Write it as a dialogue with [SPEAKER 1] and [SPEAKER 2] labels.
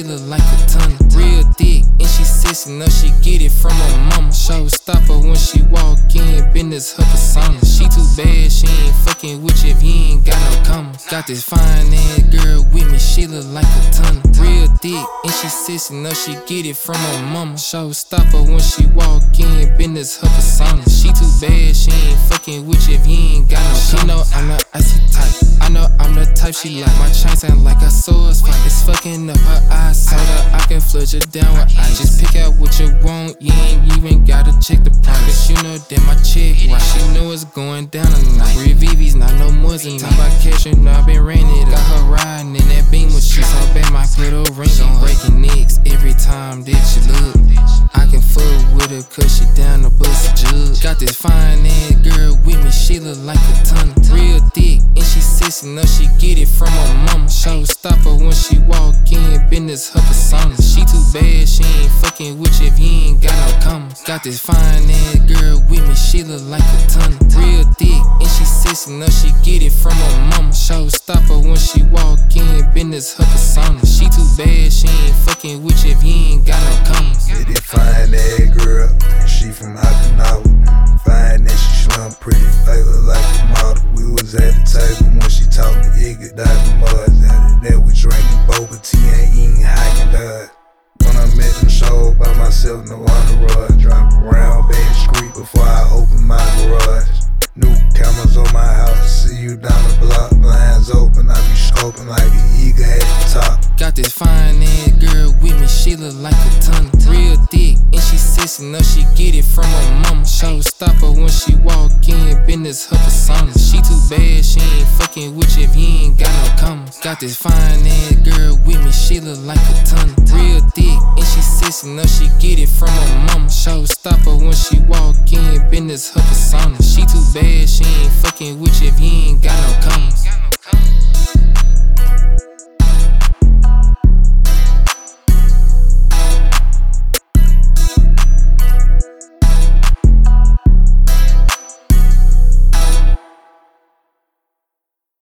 [SPEAKER 1] look like a ton. Real thick, and she sexy, know she get it from her mama. Showstopper when she walk in, business her persona. She too bad, she ain't fucking with you if you ain't got no commas. Got this fine ass girl with me, she look like a ton. Real thick, and she sexy, know she get it from her mama. Showstopper when she walk in, business her persona. She too bad, she ain't fucking with you if you ain't got no commas. She know I'm the icy type, I know I'm the type she like. My chain sound like a sword fight, it's fucking up her eyes. Told her I can flood you down with ice. Just pick out what you want, you ain't even gotta check the price. Cause you know that my check right, she know it's going down tonight. Real VV's not no more than talk about cash, you know I been renting it. Got her riding in that beam with shit, so I bet my put a ring on. Breaking necks every time that she look. I can fuck with her cause she down to bust a jug. Got this fine ass girl with me, she look like a ton. Real thick, and she sexy, know she get it from her mama. Showstopper when she walk in, business her persona. She too bad, she ain't fucking with you if you ain't got no commas. Got this fine ass girl with me, she look like a ton. Real thick, and she sexy, know she get it from her mama. Showstopper when she walk in, business her persona. She too bad, she ain't fucking with you if you ain't got no commas.
[SPEAKER 2] Yeah, this fine ass girl, she from Okinawa. Fine that she slum, pretty face look like a model. We was at the table when she taught me Iggy Dodger. After that we drinking boba tea and eating Haagen-Dazs. When I met them show by myself, no entourage. Drop around Bay Street before I open my garage. New cameras on my house, see you down the block. Blinds open, I be scoping like an eagle at the top.
[SPEAKER 1] Got this fine ass girl with me, she look like a ton. Real thick, and she sexy, know she get it from her mama. Showstopper when she walk in, business her persona. She too bad, she ain't fucking with you if you ain't got no commas. Got this fine ass girl with me, she look like a ton. Real thick, and she sexy, know she get it from her mama. Showstopper when she walk in, business her persona. She too bad, she ain't fucking with you if you ain't